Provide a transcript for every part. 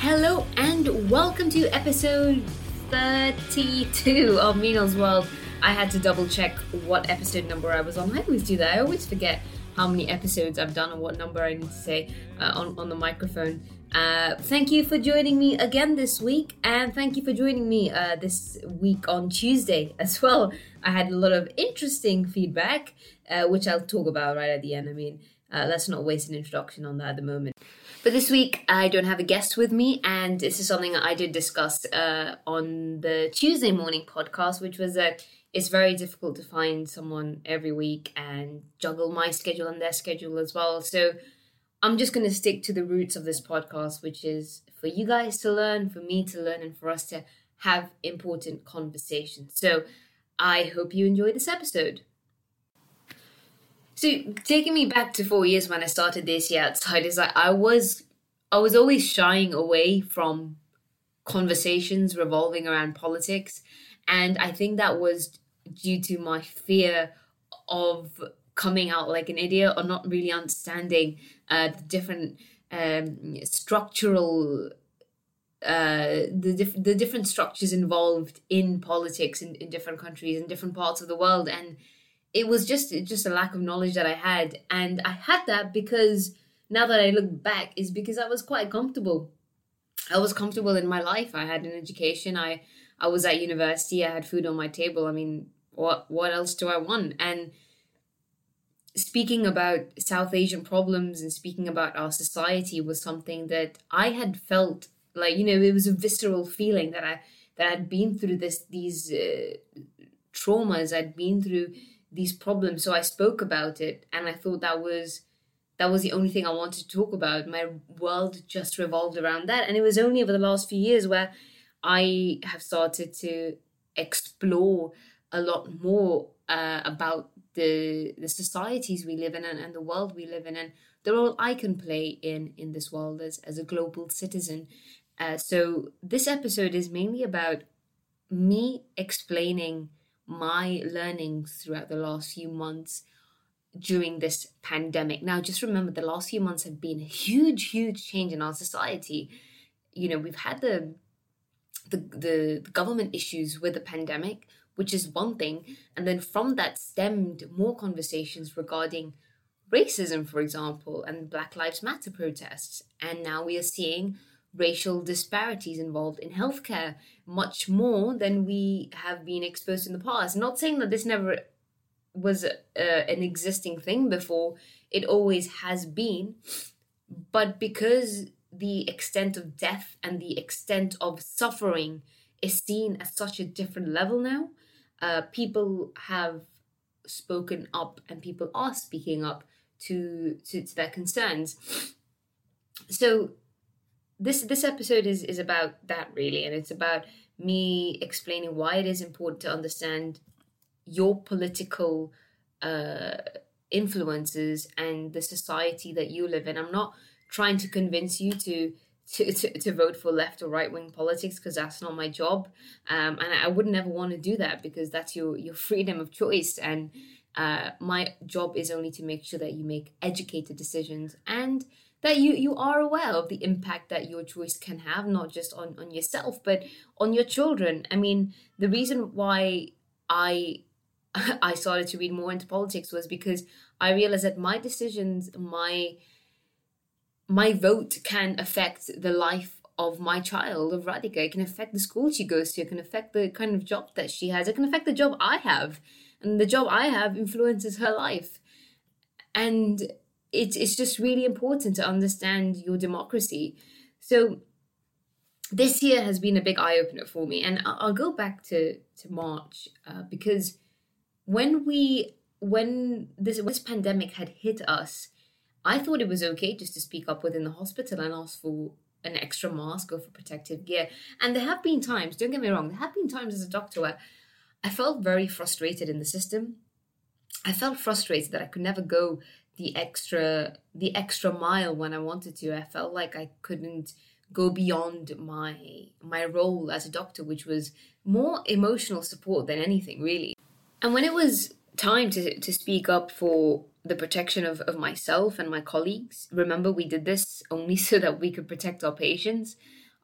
Hello and welcome to episode 32 of Meenal's World. I had to double check what episode number I was on. I always do that. I always forget how many episodes I've done and what number I need to say on the microphone. Thank you for joining me again this week, and thank you for joining me this week on Tuesday as well. I had a lot of interesting feedback, which I'll talk about right at the end. Let's not waste an introduction on that at the moment. But this week, I don't have a guest with me, and this is something that I did discuss on the Tuesday morning podcast, which was that it's very difficult to find someone every week and juggle my schedule and their schedule as well. So I'm just going to stick to the roots of this podcast, which is for you guys to learn, for me to learn, and for us to have important conversations. So I hope you enjoy this episode. So taking me back to 4 years when I started this year outside is like I was always shying away from conversations revolving around politics, and I think that was due to my fear of coming out like an idiot or not really understanding the different structural the different structures involved in politics in different countries and different parts of the world. And it was just a lack of knowledge that I had. And I had that because now that I look back is because I was quite comfortable. I was comfortable in my life. I had an education. I was at university. I had food on my table. I mean, what else do I want? And speaking about South Asian problems and speaking about our society was something that I had felt like, it was a visceral feeling that I'd been through these traumas. I'd been through these problems. So I spoke about it, and I thought that was the only thing I wanted to talk about. My world just revolved around that. And it was only over the last few years where I have started to explore a lot more about the societies we live in and the world we live in, and the role I can play in this world as a global citizen. So this episode is mainly about me explaining my learnings throughout the last few months during this pandemic. Now, just remember, the last few months have been a huge change in our society. We've had the government issues with the pandemic, which is one thing. And then from that stemmed more conversations regarding racism, for example, and Black Lives Matter protests. And now we are seeing racial disparities involved in healthcare much more than we have been exposed in the past. Not saying that this never was an existing thing before, it always has been, but because the extent of death and the extent of suffering is seen at such a different level now, people have spoken up and people are speaking up to their concerns. So this episode is about that, really, and it's about me explaining why it is important to understand your political influences and the society that you live in. I'm not trying to convince you to vote for left or right-wing politics, because that's not my job, and I would never want to do that, because that's your freedom of choice, and my job is only to make sure that you make educated decisions and that you are aware of the impact that your choice can have, not just on yourself, but on your children. I mean, the reason why I started to read more into politics was because I realized that my decisions, my vote can affect the life of my child, of Radhika. It can affect the school she goes to. It can affect the kind of job that she has. It can affect the job I have. And the job I have influences her life. And it's just really important to understand your democracy. So this year has been a big eye-opener for me. And I'll go back to March because when this pandemic had hit us, I thought it was okay just to speak up within the hospital and ask for an extra mask or for protective gear. And there have been times, don't get me wrong, there have been times as a doctor where I felt very frustrated in the system. I felt frustrated that I could never go the extra mile when I wanted to. I felt like I couldn't go beyond my role as a doctor, which was more emotional support than anything, really. And when it was time to speak up for the protection of myself and my colleagues, remember, we did this only so that we could protect our patients.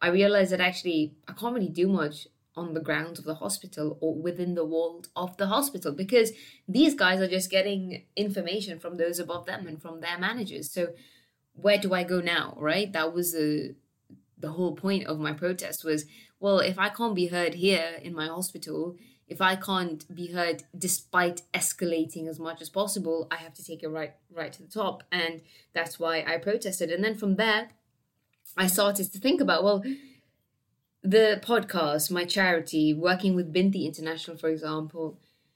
I realized that actually I can't really do much on the grounds of the hospital or within the walls of the hospital, because these guys are just getting information from those above them and from their managers. So where do I go now, right? That was the whole point of my protest was, well, if I can't be heard here in my hospital, if I can't be heard despite escalating as much as possible, I have to take it right to the top. And that's why I protested. And then from there, I started to think about, well, the podcast, my charity, working with Binti International, for example,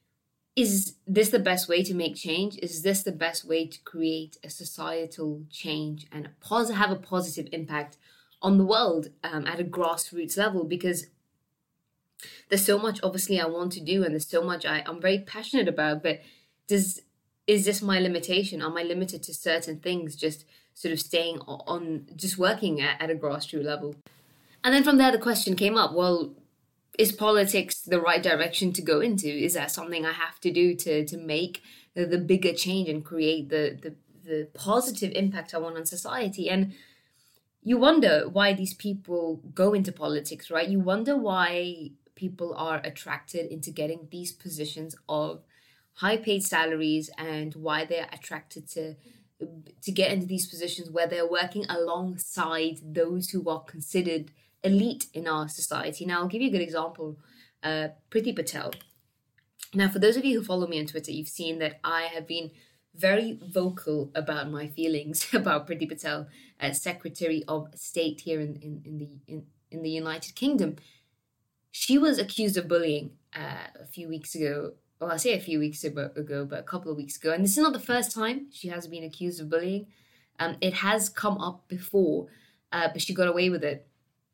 is this the best way to make change? Is this the best way to create a societal change and have a positive impact on the world at a grassroots level? Because there's so much, obviously, I want to do, and there's so much I'm very passionate about, but is this my limitation? Am I limited to certain things, just sort of staying on, just working at a grassroots level? And then from there, the question came up, well, is politics the right direction to go into? Is that something I have to do to make the bigger change and create the positive impact I want on society? And you wonder why these people go into politics, right? You wonder why people are attracted into getting these positions of high paid salaries, and why they're attracted to get into these positions where they're working alongside those who are considered elite in our society. Now, I'll give you a good example. Priti Patel. Now, for those of you who follow me on Twitter, you've seen that I have been very vocal about my feelings about Priti Patel as Secretary of State here in the United Kingdom. She was accused of bullying a few weeks ago. Well, I say a few weeks ago, but a couple of weeks ago. And this is not the first time she has been accused of bullying. It has come up before, but she got away with it.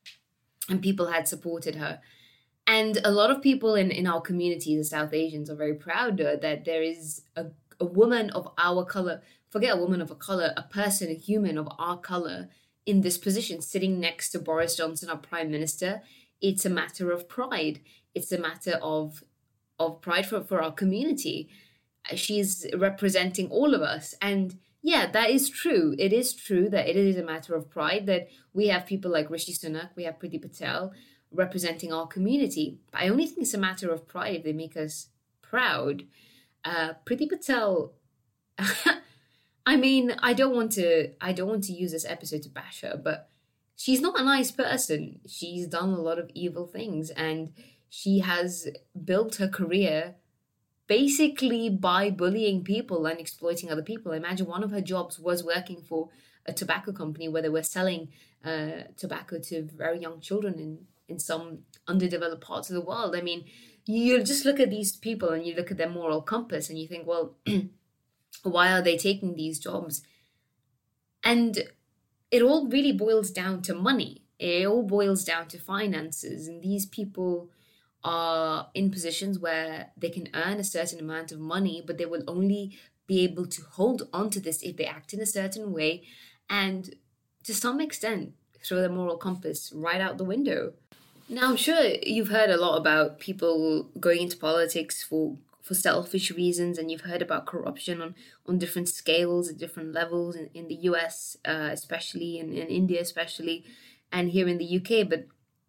And people had supported her. And a lot of people in our community, the South Asians, are very proud that there is a woman of our color, forget a woman of a color, a person, a human of our color in this position, sitting next to Boris Johnson, our Prime Minister. It's a matter of pride. It's a matter of pride for our community. She's representing all of us. And yeah, that is true. It is true that it is a matter of pride that we have people like Rishi Sunak, we have Priti Patel representing our community. But I only think it's a matter of pride if they make us proud. Priti Patel, I mean, I don't want to use this episode to bash her, but she's not a nice person. She's done a lot of evil things, and she has built her career basically by bullying people and exploiting other people. I imagine one of her jobs was working for a tobacco company where they were selling tobacco to very young children in some underdeveloped parts of the world. I mean, you just look at these people and you look at their moral compass and you think, well, why are they taking these jobs? And it all really boils down to money. It all boils down to finances. And these people are in positions where they can earn a certain amount of money, but they will only be able to hold on to this if they act in a certain way, and to some extent throw their moral compass right out the window. Now, I'm sure you've heard a lot about people going into politics for selfish reasons, and you've heard about corruption on different scales at different levels in the US especially, and in India especially, and here in the UK. But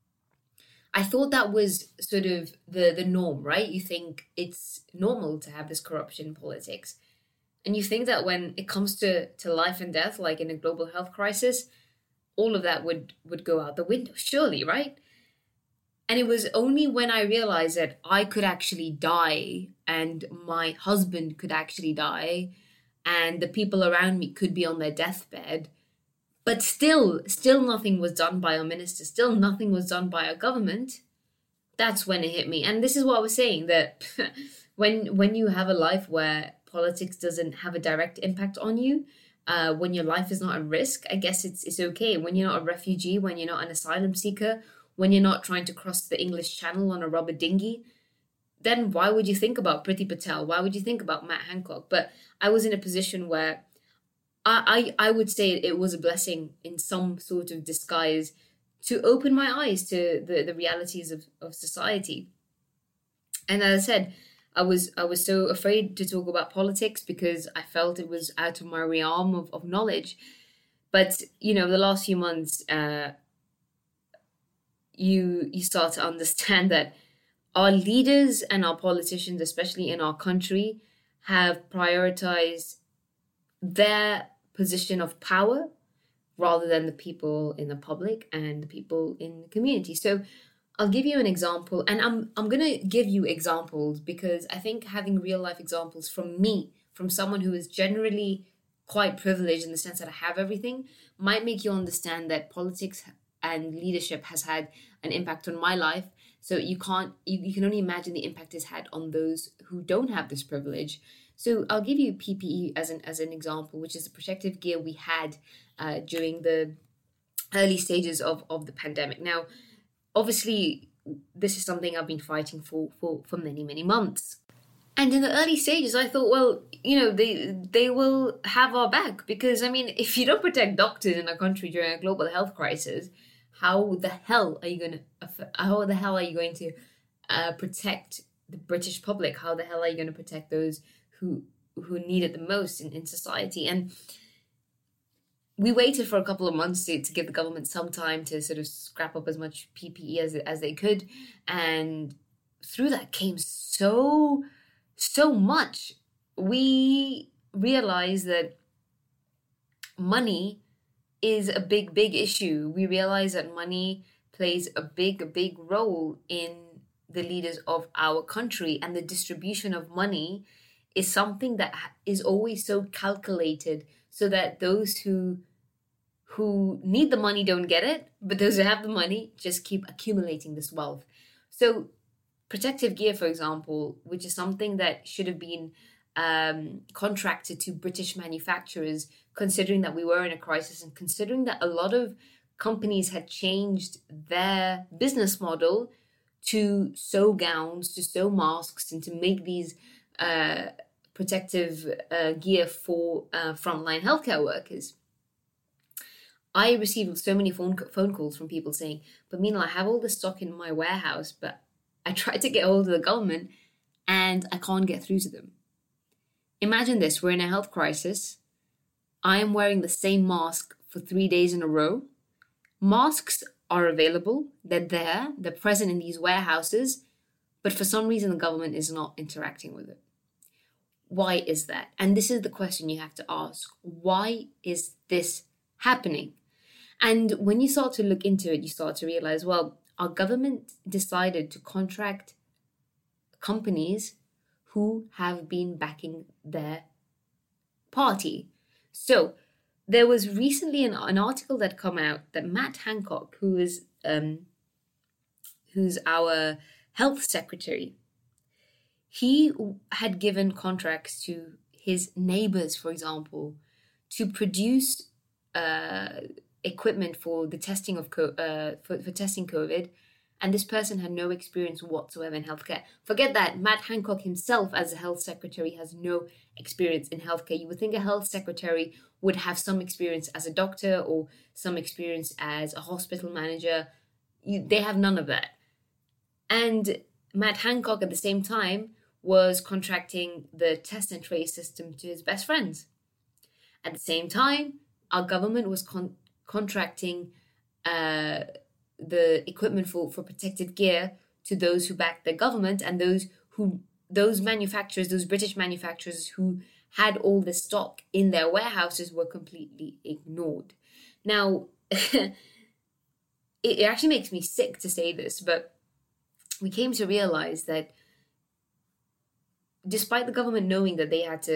I thought that was sort of the norm, right? You think it's normal to have this corruption in politics. And you think that when it comes to life and death, like in a global health crisis, all of that would go out the window, surely, right? And it was only when I realized that I could actually die, and my husband could actually die, and the people around me could be on their deathbed, but still nothing was done by our minister, still nothing was done by our government. That's when it hit me. And this is what I was saying, that when you have a life where politics doesn't have a direct impact on you, when your life is not at risk, I guess it's okay. When you're not a refugee, when you're not an asylum seeker, when you're not trying to cross the English Channel on a rubber dinghy, then why would you think about Priti Patel? Why would you think about Matt Hancock? But I was in a position where I would say it was a blessing in some sort of disguise to open my eyes to the realities of society. And as I said, I was so afraid to talk about politics because I felt it was out of my realm of knowledge. But, the last few months, you start to understand that our leaders and our politicians, especially in our country, have prioritized their position of power rather than the people in the public and the people in the community. So I'll give you an example, and I'm gonna give you examples because I think having real life examples from me, from someone who is generally quite privileged in the sense that I have everything, might make you understand that politics and leadership has had an impact on my life. So you can only imagine the impact it's had on those who don't have this privilege. So I'll give you PPE as an example, which is the protective gear we had during the early stages of the pandemic. Now, obviously, this is something I've been fighting for many, many months. And in the early stages, I thought, well, they will have our back because, I mean, if you don't protect doctors in a country during a global health crisis, how the hell are you going to protect the British public? How the hell are you going to protect those who need it the most in society? And we waited for a couple of months to give the government some time to sort of scrap up as much PPE as they could. And through that came so much. We realized that money is a big issue. We realize that money plays a big role in the leaders of our country, and the distribution of money is something that is always so calculated so that those who need the money don't get it, but those who have the money just keep accumulating this wealth. So protective gear, for example, which is something that should have been contracted to British manufacturers, considering that we were in a crisis and considering that a lot of companies had changed their business model to sew gowns, to sew masks, and to make these protective gear for frontline healthcare workers. I received so many phone calls from people saying, but meanwhile, I have all this stock in my warehouse, but I tried to get hold of the government and I can't get through to them. Imagine this, we're in a health crisis. I am wearing the same mask for 3 days in a row. Masks are available, they're present in these warehouses, but for some reason the government is not interacting with it. Why is that? And this is the question you have to ask. Why is this happening? And when you start to look into it, you start to realize, well, our government decided to contract companies who have been backing their party. So there was recently an article that come out that Matt Hancock, who's our health secretary, he had given contracts to his neighbors, for example, to produce equipment for the testing of for testing COVID, and this person had no experience whatsoever in healthcare. Forget that. Matt Hancock himself, as a health secretary, has no experience in healthcare. You would think a health secretary would have some experience as a doctor or some experience as a hospital manager. They have none of that. And Matt Hancock, at the same time, was contracting the test and trace system to his best friends. At the same time, our government was contracting the equipment for protective gear to those who backed the government, and those manufacturers, those British manufacturers who had all the stock in their warehouses, were completely ignored. Now, it actually makes me sick to say this, but we came to realize that despite the government knowing that they had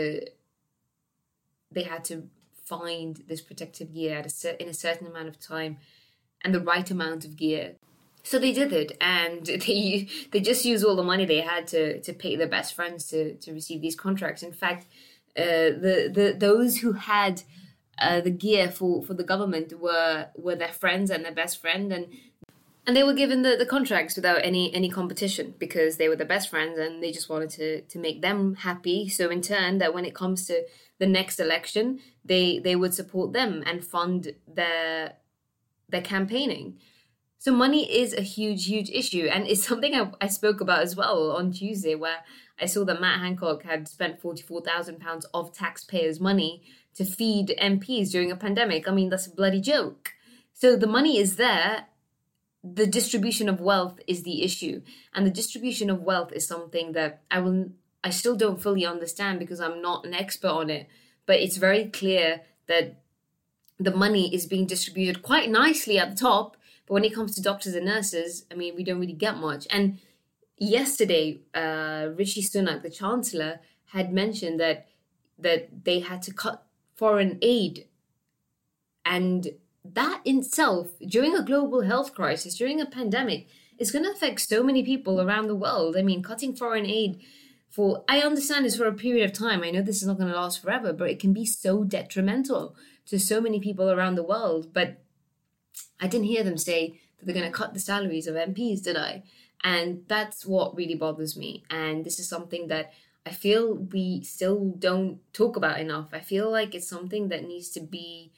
to find this protective gear in a certain amount of time and the right amount of gear, so they did it, and they just used all the money they had to pay their best friends to receive these contracts. In fact, those who had the gear for the government were their friends and their best friend, and they were given the contracts without any competition because they were the best friends and they just wanted to make them happy. So in turn, that when it comes to the next election, they would support them and fund their campaigning. So money is a huge issue, and it's something I spoke about as well on Tuesday, where I saw that Matt Hancock had spent £44,000 of taxpayers' money to feed MPs during a pandemic. I mean, that's a bloody joke. So the money is there. the distribution of wealth is the issue. And the distribution of wealth is something that I still don't fully understand because I'm not an expert on it. But it's very clear that the money is being distributed quite nicely at the top. But when it comes to doctors and nurses, I mean, we don't really get much. And yesterday, Rishi Sunak, the Chancellor, had mentioned that they had to cut foreign aid. And that in itself, during a global health crisis, during a pandemic, is going to affect so many people around the world. I mean, cutting foreign aid I understand it's for a period of time. I know this is not going to last forever, but it can be so detrimental to so many people around the world. But I didn't hear them say that they're going to cut the salaries of MPs, did I? And that's what really bothers me. And this is something that I feel we still don't talk about enough. I feel like it's something that needs to be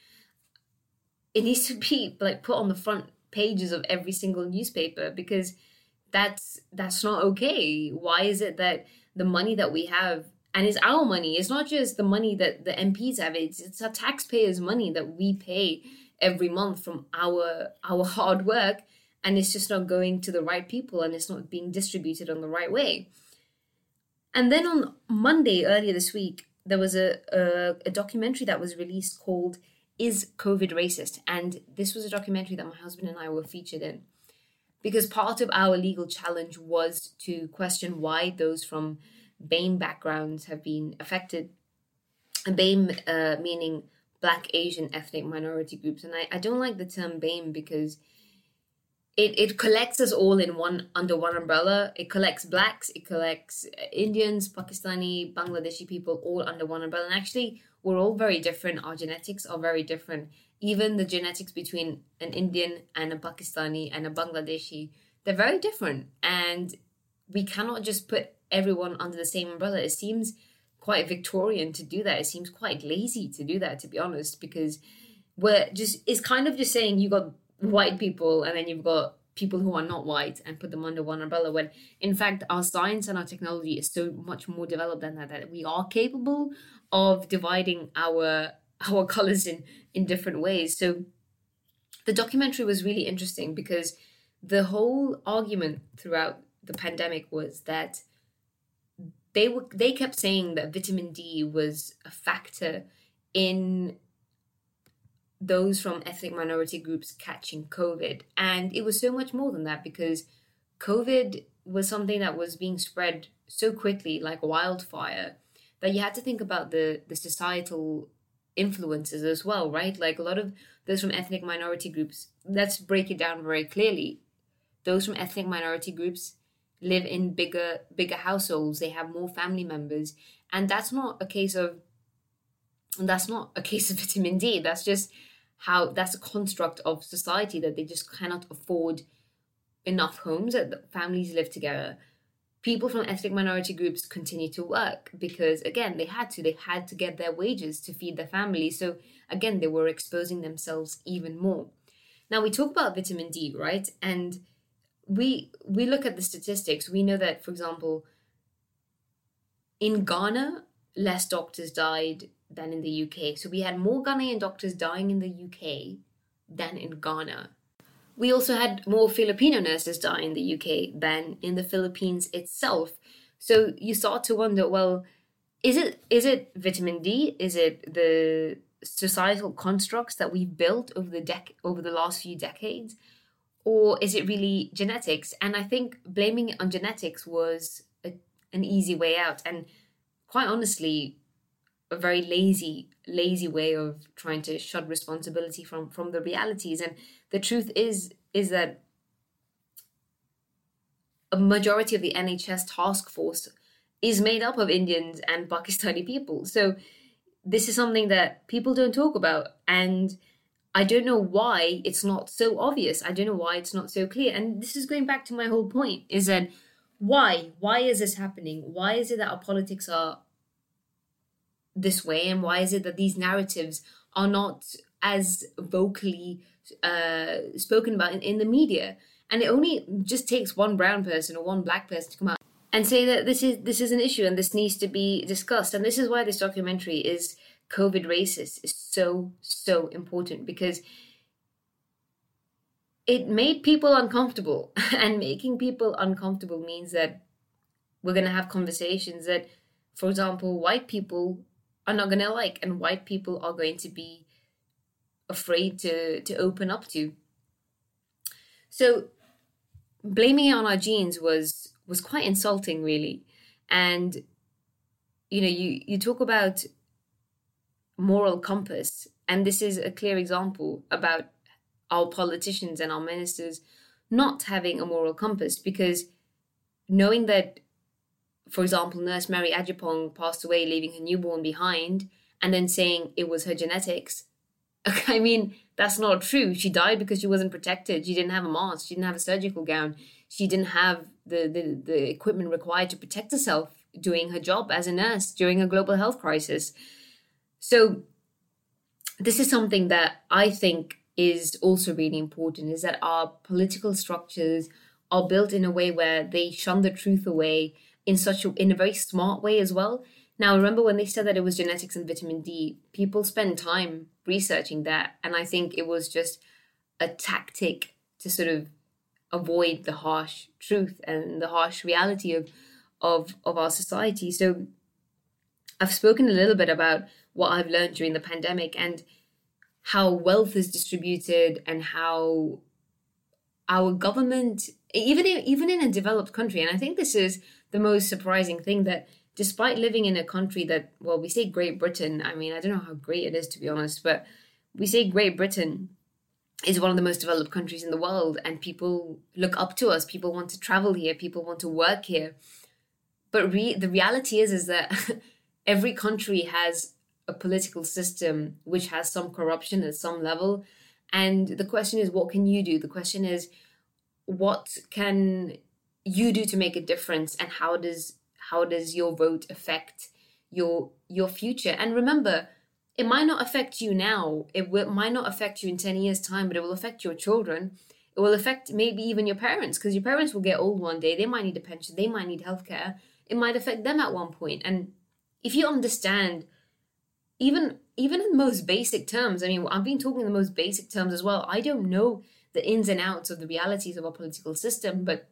like put on the front pages of every single newspaper, because that's not okay. Why is it that the money that we have, and it's our money, it's not just the money that the MPs have, it's our taxpayers' money that we pay every month from our hard work, and it's just not going to the right people, and it's not being distributed on the right way. And then on Monday, earlier this week, there was a documentary that was released called Is COVID Racist? And this was a documentary that my husband and I were featured in, because part of our legal challenge was to question why those from BAME backgrounds have been affected. And BAME meaning Black, Asian, ethnic minority groups. And I don't like the term BAME because it collects us all under one umbrella. It collects Blacks, it collects Indians, Pakistani, Bangladeshi people all under one umbrella. And actually, we're all very different. Our genetics are very different. Even the genetics between an Indian and a Pakistani and a Bangladeshi, they're very different. And we cannot just put everyone under the same umbrella. It seems quite Victorian to do that. It seems quite lazy to do that, to be honest, because it's kind of just saying you got white people and then you've got people who are not white and put them under one umbrella, when in fact our science and our technology is so much more developed than that we are capable of dividing our colors in different ways. So the documentary was really interesting because the whole argument throughout the pandemic was that they kept saying that vitamin D was a factor in those from ethnic minority groups catching COVID. And it was so much more than that, because COVID was something that was being spread so quickly, like wildfire, that you had to think about the societal influences as well, right? Like a lot of those from ethnic minority groups, let's break it down very clearly. Those from ethnic minority groups live in bigger households. They have more family members. And that's not a case of vitamin D. That's a construct of society, that they just cannot afford enough homes that families live together. People from ethnic minority groups continue to work because, again, they had to get their wages to feed their families. So again, they were exposing themselves even more. Now we talk about vitamin D, right? And we look at the statistics. We know that, for example, in Ghana, less doctors died than in the UK. So we had more Ghanaian doctors dying in the UK than in Ghana. We also had more Filipino nurses die in the UK than in the Philippines itself. So you start to wonder, well, is it vitamin D? Is it the societal constructs that we've built over the last few decades? Or is it really genetics? And I think blaming it on genetics was an easy way out. And quite honestly, a very lazy way of trying to shut responsibility from the realities. And the truth is that a majority of the NHS task force is made up of Indians and Pakistani people. So this is something that people don't talk about. And I don't know why it's not so obvious. I don't know why it's not so clear. And this is going back to my whole point, is that why is this happening? Why is it that our politics are this way? And why is it that these narratives are not as vocally spoken about in the media? And it only just takes one brown person or one black person to come out and say that this is an issue and this needs to be discussed. And this is why this documentary is COVID Racist is so important, because it made people uncomfortable. And making people uncomfortable means that we're going to have conversations that, for example, white people are not going to like, and white people are going to be afraid to open up to. So blaming it on our genes was quite insulting, really. And you talk about moral compass, and this is a clear example about our politicians and our ministers not having a moral compass, because knowing that, for example, Nurse Mary Ajapong passed away leaving her newborn behind, and then saying it was her genetics. I mean, that's not true. She died because she wasn't protected. She didn't have a mask. She didn't have a surgical gown. She didn't have the equipment required to protect herself doing her job as a nurse during a global health crisis. So this is something that I think is also really important, is that our political structures are built in a way where they shun the truth away in a very smart way as well. Now, remember when they said that it was genetics and vitamin D, people spend time researching that. And I think it was just a tactic to sort of avoid the harsh truth and the harsh reality of our society. So I've spoken a little bit about what I've learned during the pandemic and how wealth is distributed and how our government, even in a developed country, and I think this is the most surprising thing, that despite living in a country that, well, we say Great Britain, I mean, I don't know how great it is, to be honest, but we say Great Britain is one of the most developed countries in the world, and people look up to us, people want to travel here, people want to work here. But the reality is that every country has a political system which has some corruption at some level. And the question is, what can you do? The question is, what can you do to make a difference? And how does your vote affect your future? And remember, it might not affect you now. Might not affect you in 10 years' time, but it will affect your children. It will affect maybe even your parents, because your parents will get old one day. They might need a pension. They might need healthcare. It might affect them at one point. And if you understand, even in the most basic terms, I mean, I've been talking in the most basic terms as well. I don't know the ins and outs of the realities of our political system, but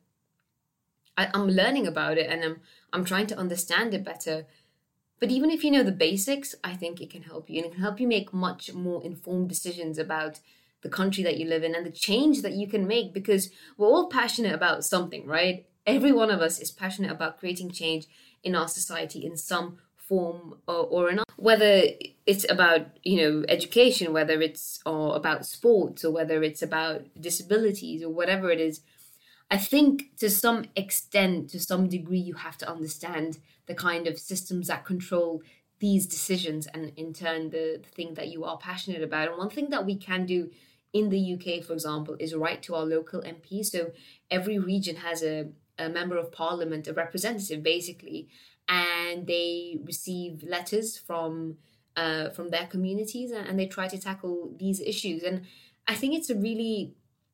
I'm learning about it, and I'm trying to understand it better. But even if you know the basics, I think it can help you, and it can help you make much more informed decisions about the country that you live in and the change that you can make, because we're all passionate about something, right? Every one of us is passionate about creating change in our society in some form or another, whether it's about, education, whether it's about sports, or whether it's about disabilities, or whatever it is. I think to some extent, to some degree, you have to understand the kind of systems that control these decisions, and in turn the thing that you are passionate about. And one thing that we can do in the UK, for example, is write to our local MP. So every region has a member of parliament, a representative basically, and they receive letters from their communities, and they try to tackle these issues. And I think it's a really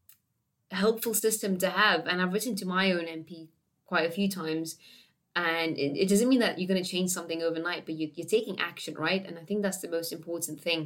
helpful system to have. And I've written to my own MP quite a few times, and it doesn't mean that you're going to change something overnight, but you're taking action, right? And I think that's the most important thing.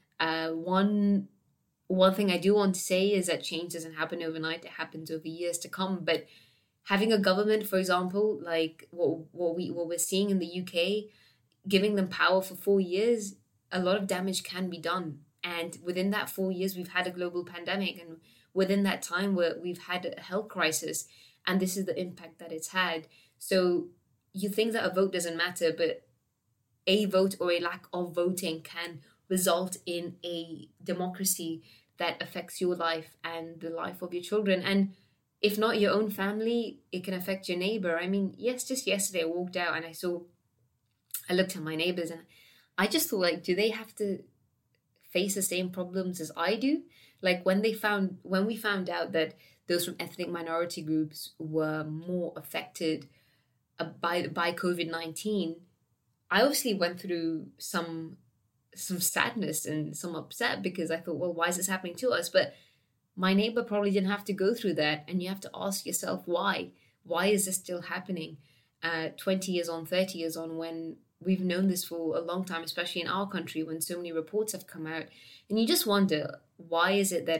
One thing I do want to say is that change doesn't happen overnight. It happens over years to come. But having a government, for example, like what we're seeing in the UK, giving them power for 4 years, a lot of damage can be done. And within that 4 years, we've had a global pandemic, and within that time, we've had a health crisis, and this is the impact that it's had. So you think that a vote doesn't matter, but a vote or a lack of voting can result in a democracy that affects your life and the life of your children. And if not your own family, it can affect your neighbor. I mean, yes, just yesterday I walked out and I looked at my neighbors, and I just thought, like, do they have to face the same problems as I do? Like when we found out that those from ethnic minority groups were more affected by COVID-19, I obviously went through some sadness and some upset, because I thought, well, why is this happening to us? But my neighbor probably didn't have to go through that. And you have to ask yourself, why? Why is this still happening 20 years on, 30 years on, when we've known this for a long time, especially in our country, when so many reports have come out? And you just wonder, why is it that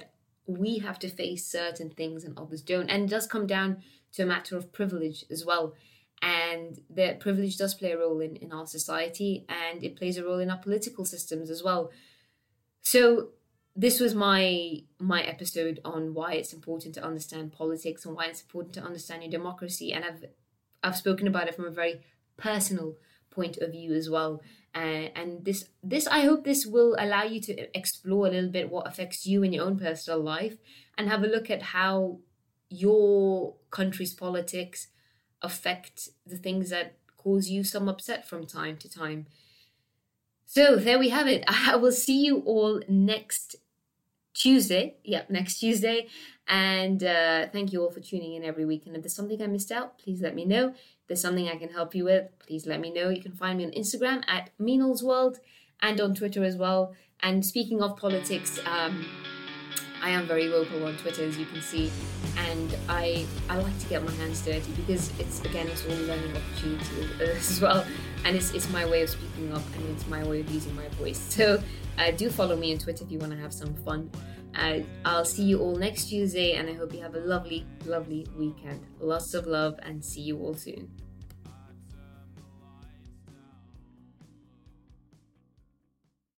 we have to face certain things and others don't. And it does come down to a matter of privilege as well. And the privilege does play a role in our society, and it plays a role in our political systems as well. So this was my episode on why it's important to understand politics and why it's important to understand your democracy. And I've spoken about it from a very personal point of view as well. And this I hope this will allow you to explore a little bit what affects you in your own personal life, and have a look at how your country's politics affect the things that cause you some upset from time to time. So there we have it. I will see you all next Tuesday. Yep, next Tuesday. And thank you all for tuning in every week. And if there's something I missed out, please let me know. If there's something I can help you with, please let me know. You can find me on Instagram at Meenal's World and on Twitter as well. And speaking of politics, I am very vocal on Twitter, as you can see, and I like to get my hands dirty because it's all a learning opportunity as well, and it's my way of speaking up and it's my way of using my voice. So do follow me on Twitter if you want to have some fun. I'll see you all next Tuesday, and I hope you have a lovely, lovely weekend. Lots of love, and see you all soon.